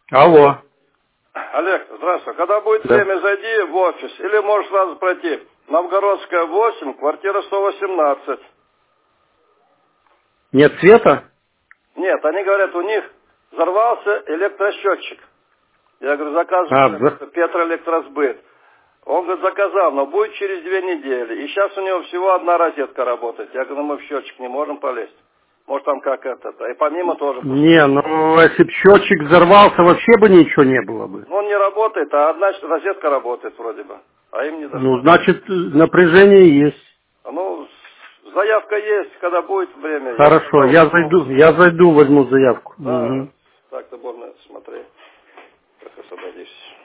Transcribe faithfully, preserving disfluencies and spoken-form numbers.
Алло. Олег, здравствуй. Когда будет Да. время, зайди в офис. Или можешь сразу пройти. Новгородская, восемь, квартира сто восемнадцать. Нет света? Нет, они говорят, у них взорвался электросчетчик. Я говорю, А, заказываю за... Петроэлектросбыт. Он говорит, заказал, но будет через две недели. И сейчас у него всего одна розетка работает. Я говорю, ну мы в счетчик не можем полезть. Может там как это. И помимо тоже пусто. Не, ну если бы счетчик взорвался, вообще бы ничего не было бы. Ну он не работает, а одна розетка работает вроде бы. А им не Ну, дошло. значит, напряжение есть. Ну, с- заявка есть, когда будет время. Я Хорошо, сказал, я ну, зайду, я зайду, возьму заявку. да, Угу. так-то больно смотреть, как освободишься.